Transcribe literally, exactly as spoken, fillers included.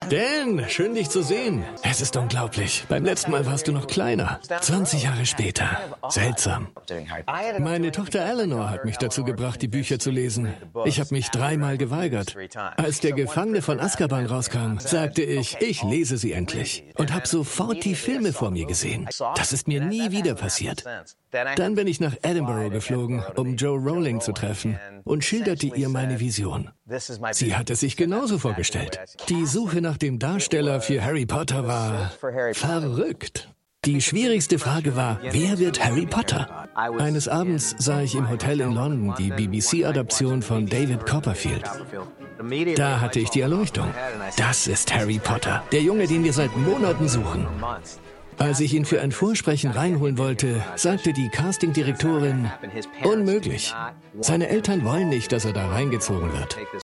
Dan, schön dich zu sehen. Es ist unglaublich. Beim letzten Mal warst du noch kleiner. zwanzig Jahre später. Seltsam. Meine Tochter Eleanor hat mich dazu gebracht, die Bücher zu lesen. Ich habe mich dreimal geweigert. Als der Gefangene von Azkaban rauskam, sagte ich, ich lese sie endlich. Und habe sofort die Filme vor mir gesehen. Das ist mir nie wieder passiert. Dann bin ich nach Edinburgh geflogen, um Joe Rowling zu treffen und schilderte ihr meine Vision. Sie hat es sich genauso vorgestellt. Die Suche nach dem Darsteller für Harry Potter war verrückt. Die schwierigste Frage war, wer wird Harry Potter? Eines Abends sah ich im Hotel in London die B B C-Adaption von David Copperfield. Da hatte ich die Erleuchtung. Das ist Harry Potter, der Junge, den wir seit Monaten suchen. Als ich ihn für ein Vorsprechen reinholen wollte, sagte die Castingdirektorin, unmöglich. Seine Eltern wollen nicht, dass er da reingezogen wird.